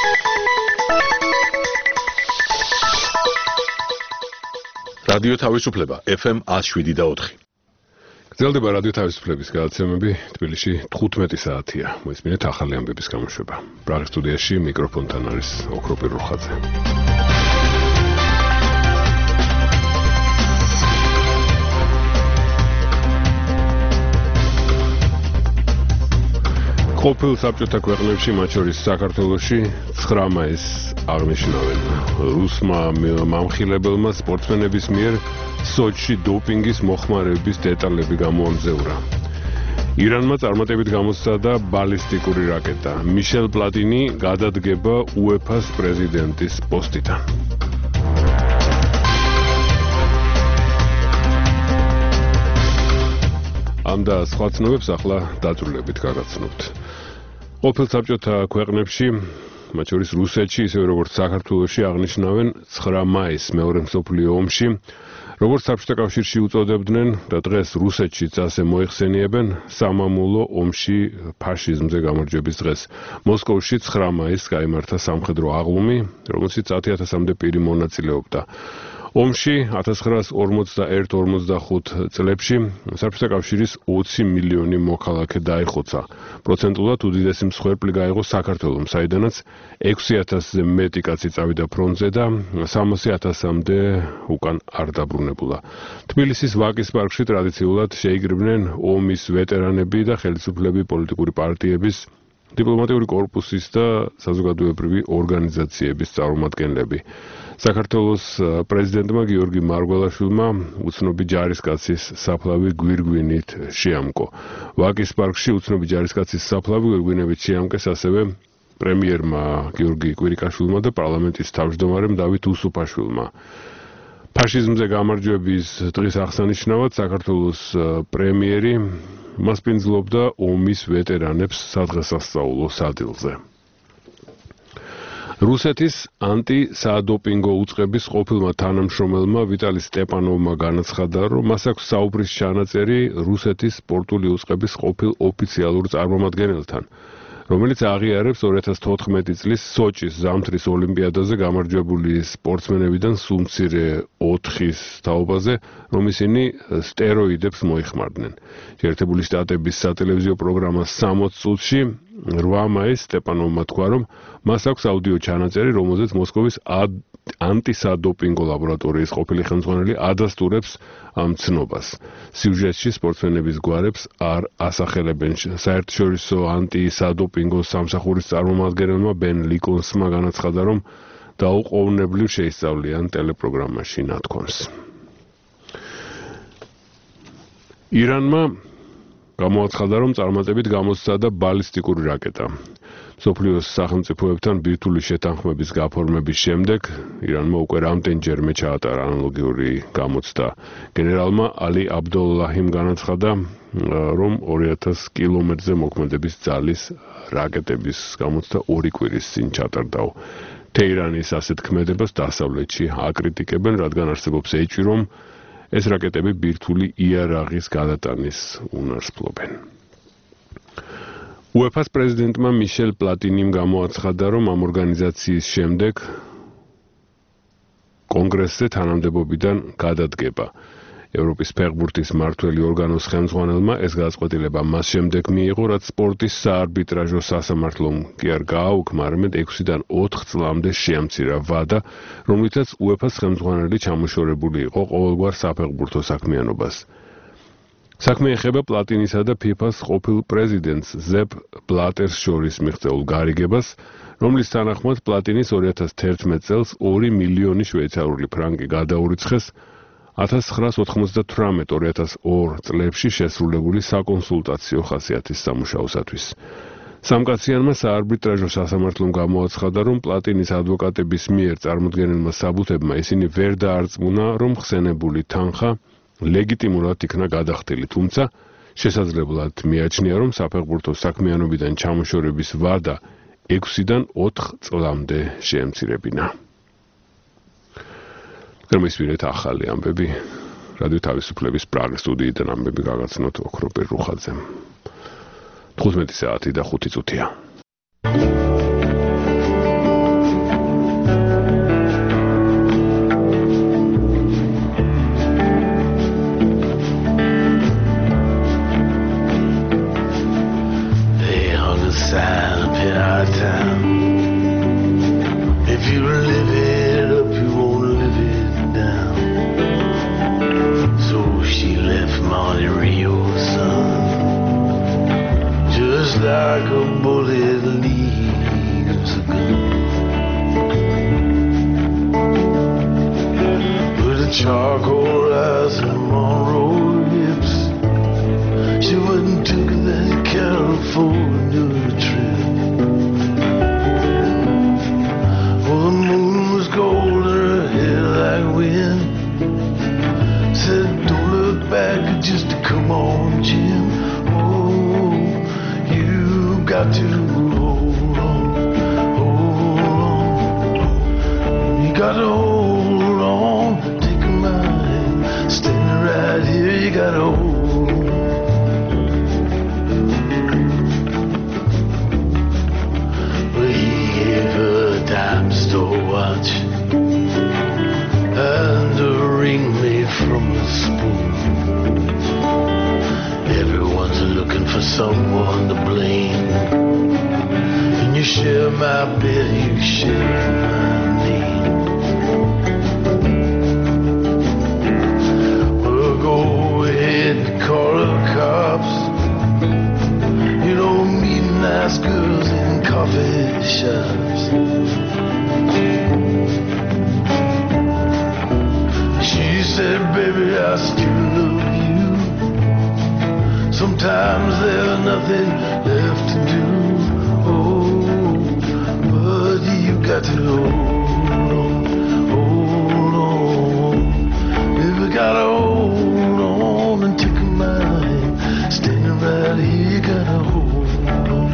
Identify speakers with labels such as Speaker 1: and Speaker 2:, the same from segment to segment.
Speaker 1: რადიო თავისუფლება FM 107.4.
Speaker 2: გრძელდება რადიო თავისუფლების გადაცემები, თბილისში 15 საათია. მოისმინეთ ახალი ამბების გამოშვება. პრაღის სტუდიაში მიკროფონთან არის ოქროპირ რუხაძე. ყოფილ საბჭოთა ქვეყნებში, მათ შორის საქართველოში 9 მაისს აღნიშნავენ რუსმა მამხილებელმა სპორტსმენების მიერ სოჩში დოპინგის მოხმარების დეტალები გამოამზეურა. ირანმა წარმატებით გამოსცადა ბალისტიკური რაკეტა. მიშელ პლატინი გადადგება UEFA-ს პრეზიდენტის პოსტიდან. ამ და სხვა ცნობებს ახლა დაწვრილებით გაგაცნობთ. ყოფილ საბჭოთა ქვეყნებში, მათ შორის რუსეთში, ისევე როგორც საქართველოში აღნიშნავენ 9 მაისს მეორე მსოფლიო ომში, როგორც საბჭოთა კავშირში უწოდებდნენ და დღეს რუსეთშიც ასე მოიხსენიებენ სამამულო ომში ფაშიზმზე გამარჯვების დღეს. მოსკოვში 9 მაისს გაიმართა სამხედრო აღლუმი, რომელშიც 10,000-მდე პირი მონაწილეობდა. ომში 1941-45 წლებში საბჭოთა კავშირის 20 მილიონი მოქალაქე დაიხოცა. პროცენტულად უდიდესი მსხვერპლი გაიღო საქართველომ, საიდანაც 6,000-ზე მეტი კაცი წავიდა ფრონტზე და 300,000-მდე უკან არ დაბრუნებულა. თბილისის ვაკის პარკში ტრადიციულად შეიკრიბნენ ომის ვეტერანები და ხელისუფლები, პოლიტიკური პარტიების, დიპლომატიური კორპუსის და საზოგადოებრივი ორგანიზაციების წარმომადგენლები. საქართველოს პრეზიდენტმა გიორგი მარგველაშვილმა უცნობი ჯარისკაცის საფლავი გვირგვინით შეამკო. ვაკის პარკში უცნობი ჯარისკაცის საფლავი გვირგვინებით შეამკეს ასევე პრემიერმა გიორგი კვირიკაშვილმა და პარლამენტის თავმჯდომარემ დავით უსუფაშვილმა. ფაშიზმზე გამარჯვების დღის აღსანიშნავად საქართველოს პრემიერი მასპინძლობდა ომის ვეტერანებს სადღესასწაულო სადილზე. რუსეთის ანტისადოპინგო უწყების ყოფილმა თანამშრომელმა ვიტალი სტეპანოვმა განაცხადა, რომ მას აქვს საუბრის ჩანაწერი რუსეთის სპორტული უწყების ყოფილ ოფიციალურ წარმომადგენელთან, რომელიც აღიარებს 2014 წლის სოჭის ზამთრის ოლიმპიადაზე გამარჯვებული სპორტსმენებიდან სულ მცირე 4-ის თაობაზე, რომ ისინი სტეროიდებს მოიხმარდნენ. შეერთებული შტატების სატელევიზიო პროგრამა 60 წუთში 8 მაისს სტეპანოვმა თქვა, რომ მას აქვს აუდიო ჩანაწერი, რომელზეც მოსკოვის ანტისადოპინგო ლაბორატორიის ყოფილი ხელმძღვანელი ადასტურებს ამ ცნობას. სიუჟეტში სპორტსმენების გვარებს არ ასახელებენ. საერთაშორისო ანტისადოპინგო სამსახურის წარმომადგენელმა ბენ ლიკონსმა განაცხადა, რომ დაუყოვნებლივ შეისწავლიან ტელეპროგრამაში ნათქვამს. ირანმა გამოაცხადა, რომ წარმატებით გამოსცადა ბალისტიკური რაკეტა. მსოფლიოს სახელმწიფოებთან ბირთვული შეთანხმების გაფორმების შემდეგ ირანმა უკვე რამდენჯერმე ჩაატარა ანალოგიური გამოცდა. გენერალმა ალი აბდოლლაჰიმ განაცხადა, რომ 2000 კილომეტრზე მოქმედების ძალის რაკეტების გამოცდა 2 კვირის წინ ჩატარდაო. თეირანის ასეთ ქმედებას დასავლეთში აკრიტიკებენ, რადგან არსებობს ეჭვი, რომ ეს რაკეტები ბირთვული იარაღის გადატანის უნარს ფლობენ. UEFA-ს პრეზიდენტმა მიშელ პლატინიმ გამოაცხადა, რომ ამ ორგანიზაციის შემდეგ კონგრესზე თანამდებობიდან გადადგება. ევროპის ფეხბურთის მმართველი ორგანოს ხელმძღვანელმა ეს გადაწყვეტილება მას შემდეგ მიიღო, რაც სპორტის საარბიტრაჟო სასამართლომ კი არ გააუქმა, არამედ 6-დან 4 წლამდე შეამცირა ვადა, რომლითაც UEFA-ს ხელმძღვანელი ჩამოშორებული იყო ყოველგვარ საფეხბურთო საქმიანობას. საქმე ეხება პლატინისა და FIFA-ს ყოფილ პრეზიდენტს ზეპ ბლატერს შორის მიღწეულ გარიგებას, რომლის თანახმად პლატინის 2011 წელს 2 მილიონი შვეიცარიული ფრანკი გადაურიცხეს 1998-2002 წლებში შესრულებული საკონსულტაციო ხასიათის სამუშაოსათვის. სამკაციანმა საარბიტრაჟო სასამართლომ გამოაცხადა, რომ პლატინის ადვოკატების მიერ წარმოდგენილმა საბუთებმა ისინი ვერ დაარწმუნა, რომ ხსენებული თანხა ლეგიტიმურად იქნა გადახდილი, თუმცა შესაძლებლად მიაჩნია, რომ საფეხბურთო საქმიანობიდან ჩამოშორების ვადა 6-დან 4 წლამდე შეემცირებინა. გრმისვირეთ ახალი ამბები. რადიო თავისუფლების პრაღის სტუდიიდან ამბები გაგაცნოთ ოქროპირ რუხაძემ. 15 საათი და 5 წუთია.
Speaker 3: the sign up in our town. If you live it up, you won't live it down. So she left Monte Rio, son, just like a bullet leaves a gun. With a charcoal eyes and Monroe hips, she wouldn't took that California trip. Well, the moon was gold, her hair like wind. Said, don't look back, just come on, Jim. Oh, you got to hold on, you got to hold on. Take my hand, standing right here, you got to hold on. Dime store watch and a ring made from the spoon. Everyone's looking for someone to blame. And you share my bed, you share my name. Well, go ahead and call the cops. You don't meet nice girls in coffee shops. She said, baby, I still love you. Sometimes there's nothing left to do. Oh, but you got to hold on. Baby, gotta hold on and take my hand. Standing right here, you gotta hold on.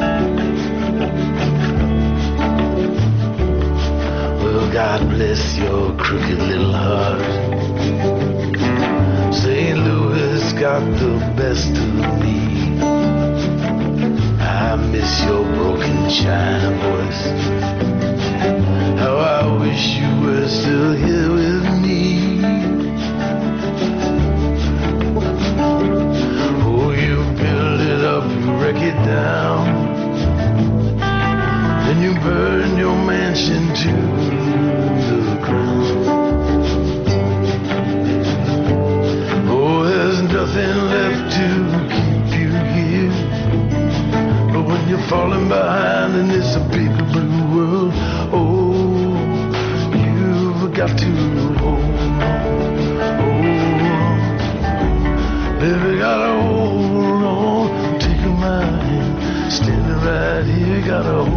Speaker 3: Well, God bless your crooked little heart. St. Louis got the best of me. I miss your broken China voice. How I wish you were still here with me. Oh, you build it up, you wreck it down. Then you burn your mansion to the ground. Oh, there's nothing left to keep you here. But when you're falling behind in this big blue world, oh, you've got to hold on. Baby, gotta hold on. Take my hand, standing right here, gotta hold on.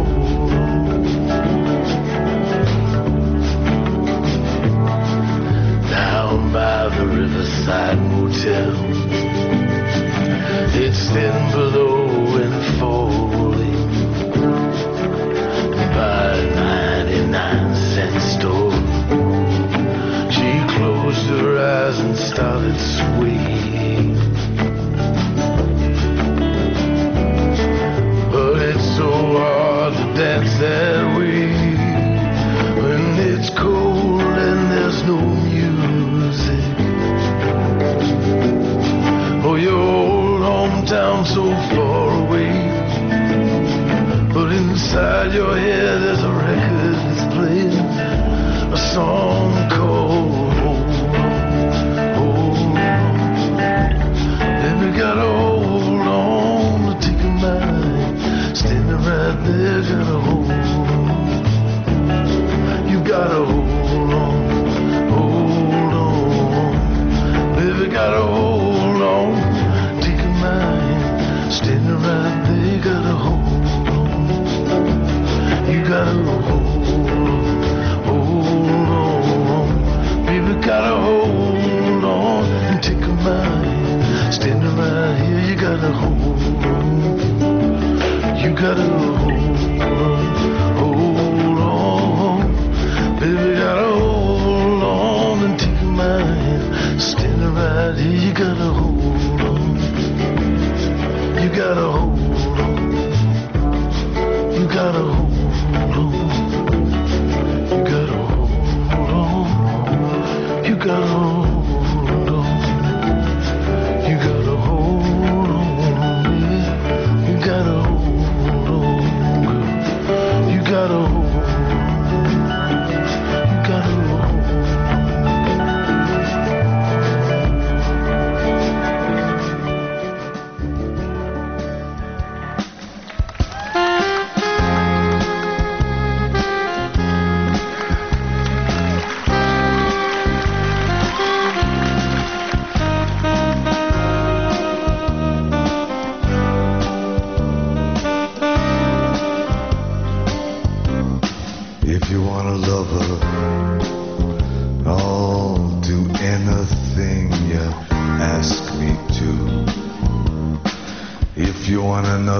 Speaker 3: Down by the Riverside Motel, it's thin below and falling. By a 99-cent store, she closed her eyes and started swaying. But it's so hard to dance that way when it's cold and there's no music. Oh, your old hometown so far away, but inside your head there's a record that's playing a song called Hold On, Hold On. Baby, gotta hold on to take a mind. Standing right there, gotta hold on. You gotta hold on, hold on. Baby, gotta hold on. Take a mind. Standing right there, gotta hold on. You gotta hold on. Baby, gotta hold on and take a mind. Standing right here, you gotta hold on. You gotta hold on. Baby, gotta hold on and take my hand. Standing right here, you gotta hold on. You gotta hold on. You gotta hold on. You gotta hold on. You gotta hold on. You gotta hold on. You gotta hold on.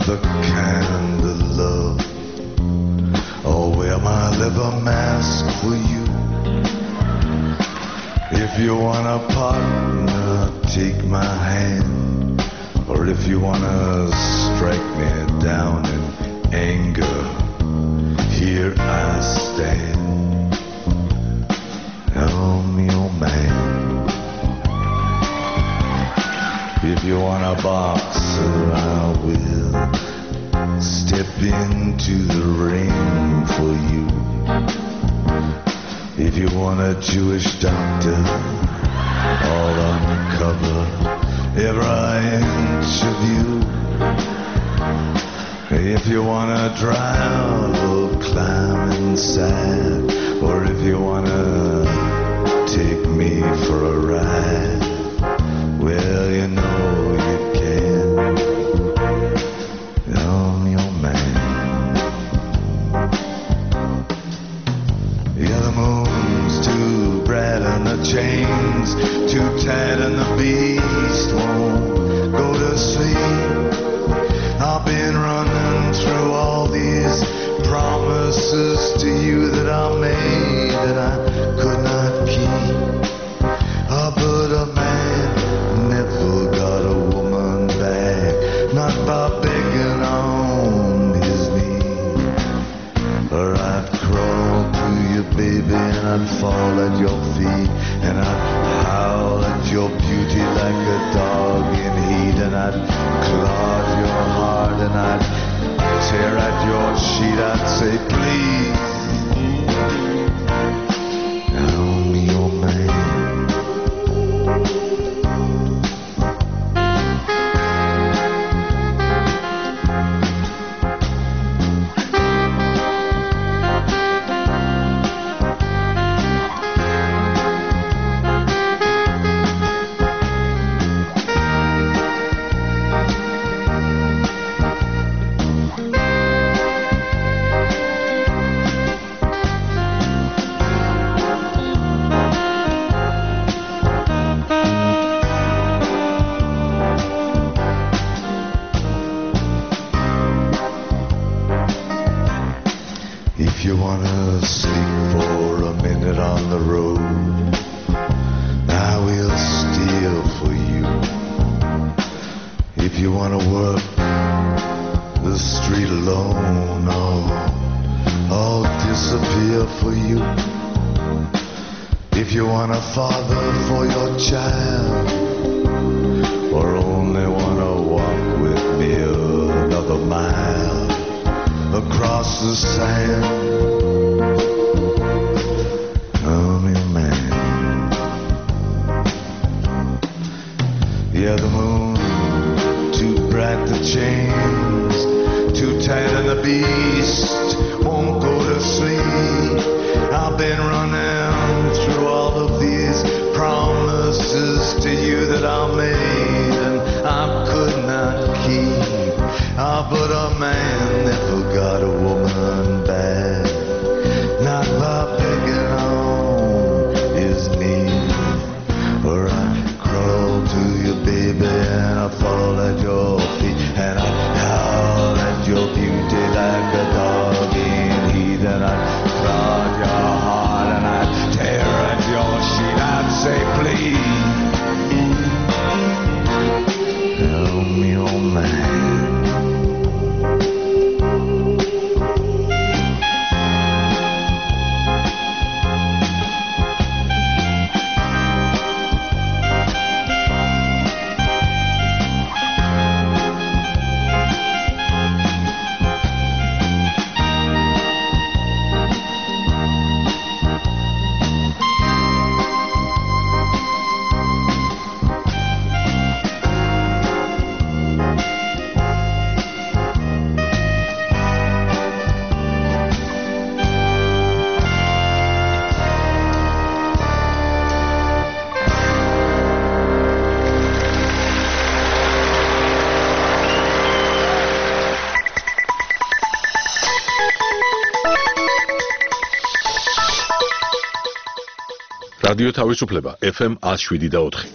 Speaker 3: another kind of love. I'll wear my leather mask for you. If you want a partner, take my hand. Or if you want to strike me down in anger, here I stand. I'm your man. If you want a boxer, I will step into the ring for you. If you want a Jewish doctor, all uncover every inch of you. If you want to drive or climb inside, or if you want to take me for a ride, well, you know you can. I'm your man. Yeah, the moon's too bright and the chains too tight and the beast won't go to sleep. I've been running through all these promises to you that I made that I could not keep. But a man never got a woman back, not by begging on his knees. Or I'd crawl to you, baby, and I'd fall at your feet, and I'd howl at your beauty like a dog in heat, and I'd claw your heart, and I'd tear at your sheet. I'd say, please, I'm your man. If you wanna sleep for a minute on the road, I will steal for you. If you wanna work the street alone, I'll disappear for you. If you want a father for your child, or only wanna walk with me another mile across the sand, I'm your man. Yeah, the moon too bright, the chains too tight, and the beast won't go to sleep. I've been running through all of these promises to you that I made and I could not keep. But a man never got a woman back, not by begging on his knees. Or I'd crawl to you, baby, and I'd fall at your feet, and I'd howl at your beauty like a dog in heat, and I'd prod your heart, and I'd tear at your sheet. I'd say, please, I'm your man.
Speaker 1: რადიო თავისუფლება FM 107.4.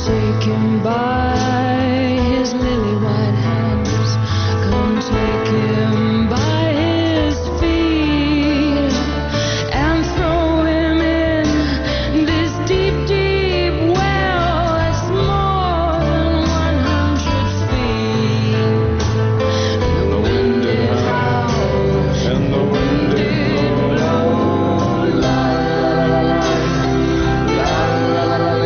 Speaker 4: take him by his lily white hands. Come take him by his feet and throw him in this deep, deep well that's more than 100 feet. And the wind did howl and the wind did blow. La la la la la la la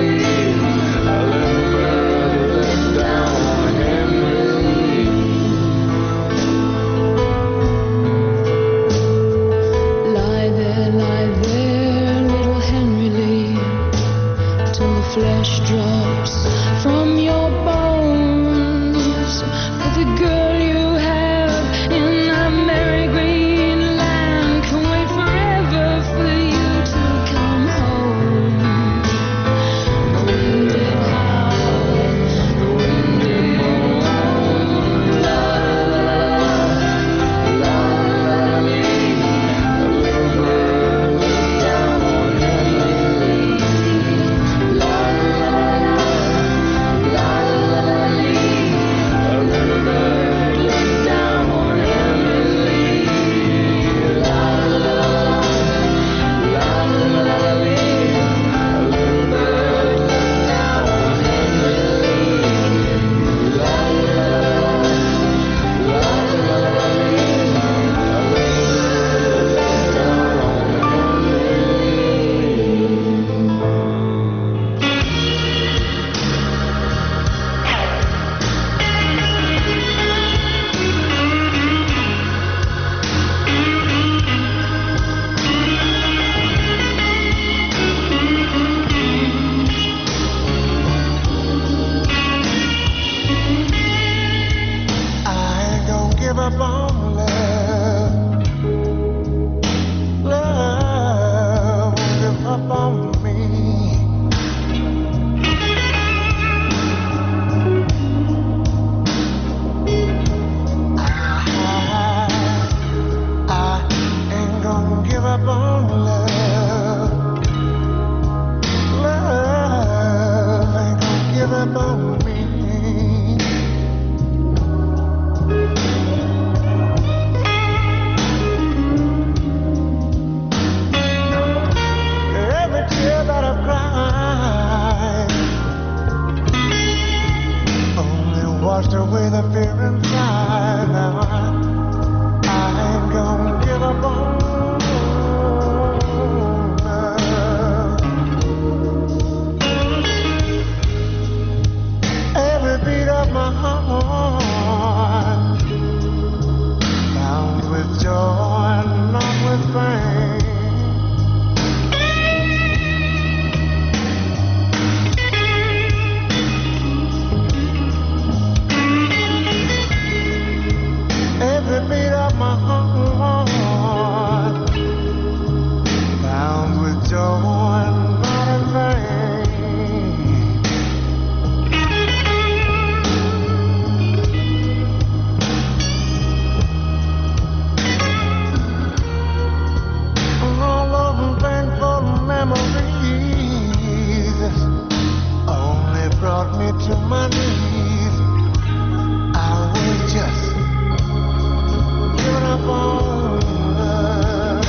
Speaker 4: flesh drops from your bones for the girl you have in that merry green land. Can wait forever for you to come home. The wind did howl, the wind did moan. La la la la la, a little bird looked down on Henry. Washed away the fear inside. Now I ain't gonna give up on love. Every beat of my heart bound with joy and not with pain. Every beat of my heart bound with joy and not in vain. All of them painful memories only brought me to my knees. I was just giving up on love.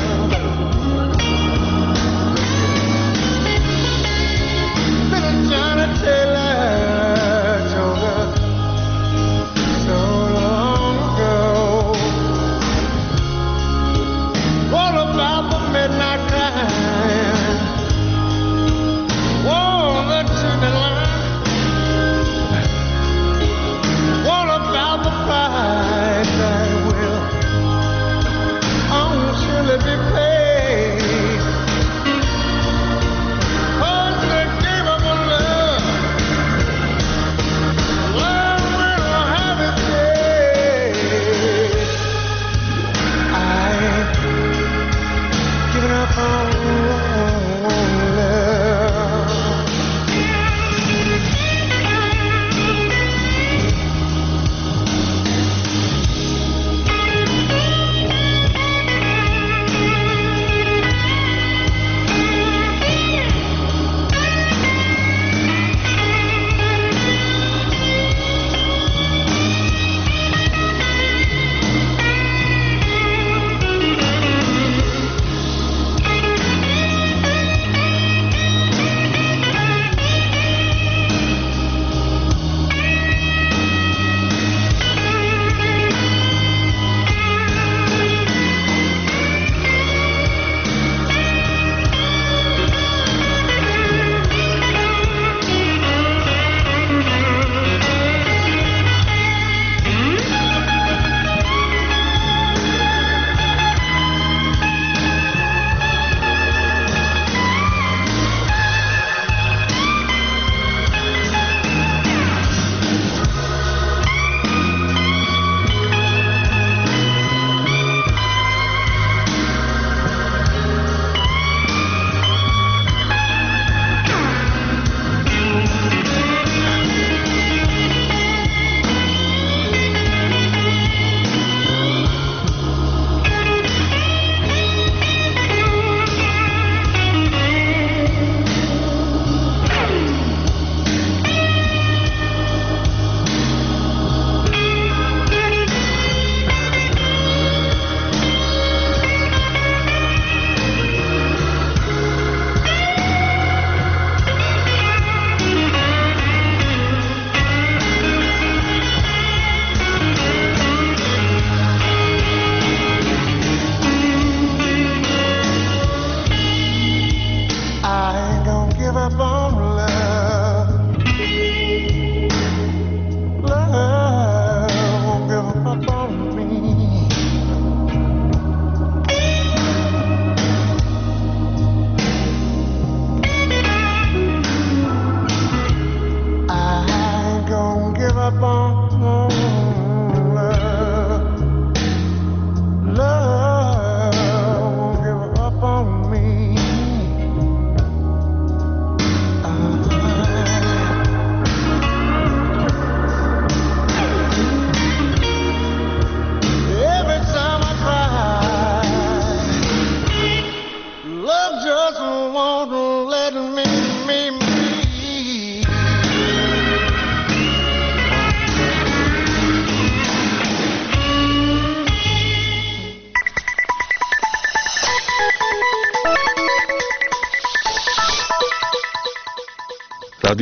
Speaker 4: Been a Johnny Taylor joker so long ago. All about the midnight crying, oh, the chicken line.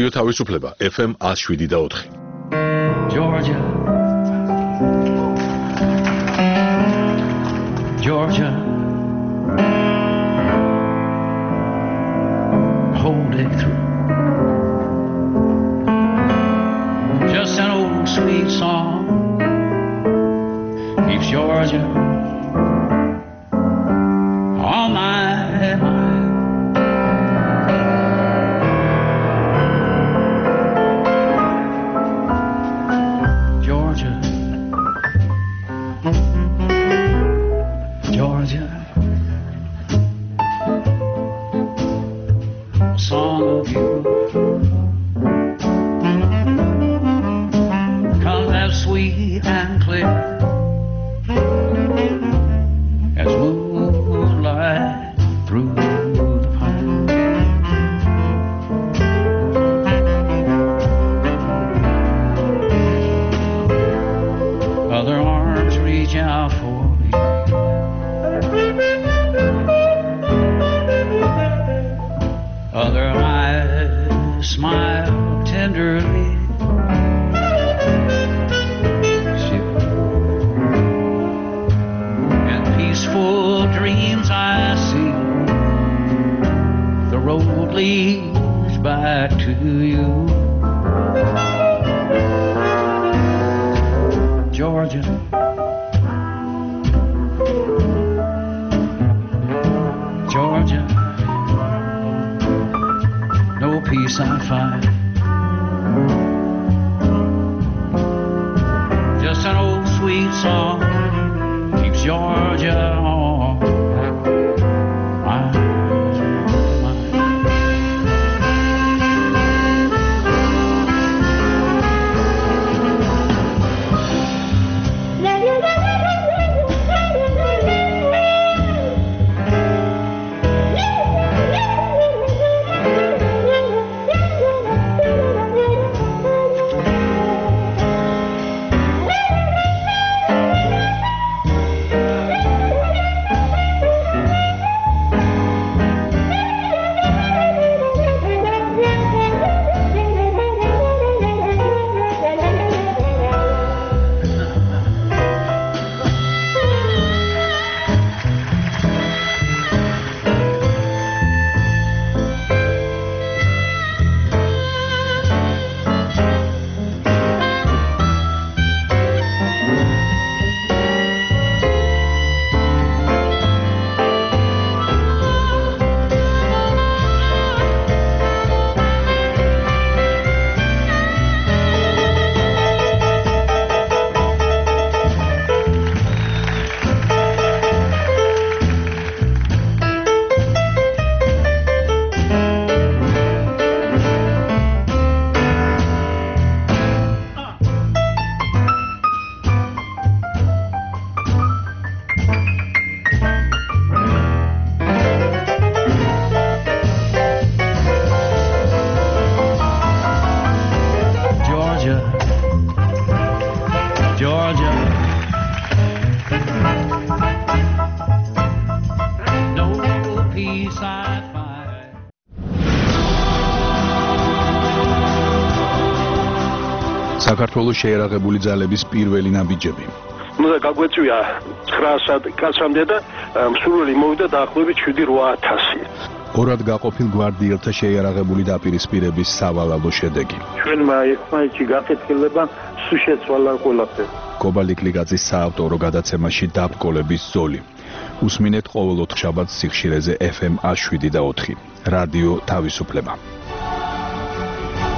Speaker 1: რადიო თავისუფლება FM 107.4.
Speaker 5: Georgia, Georgia, hold it through. Just an old sweet song keeps Georgia on my mind. Georgia, Georgia, a song of you comes as sweet and clear as moonlight through the pine. Other arms reach out for me. Other eyes smile tenderly. And peaceful dreams I see. The road leads back to you. Georgia, Georgia, no peace I find. Just an old sweet song keeps Georgia on my mind. Georgia, no peace I find.
Speaker 6: საქართველოს შეერაღებული ძალების პირველი ნაბიჯები.
Speaker 7: უნდა გაგვეწვია 900 კაცამდე და მსურველი მოვიდა დაახლოებით 7-8000.
Speaker 6: ორად გაყოფილ გვარდიელთა შეიარაღებული დაპირისპირების სავალალო შედეგი.
Speaker 7: ჩვენმა ერთმანეთში გაკეთილება სულ შეცვალა ყველაფერი.
Speaker 6: კობალიკლიგაძის საავტორო გადაცემაში დაბკოლების ზოლი. უსმინეთ ყოველ ოთხშაბათს სიხშირეზე FM 107.4. რადიო თავისუფლება.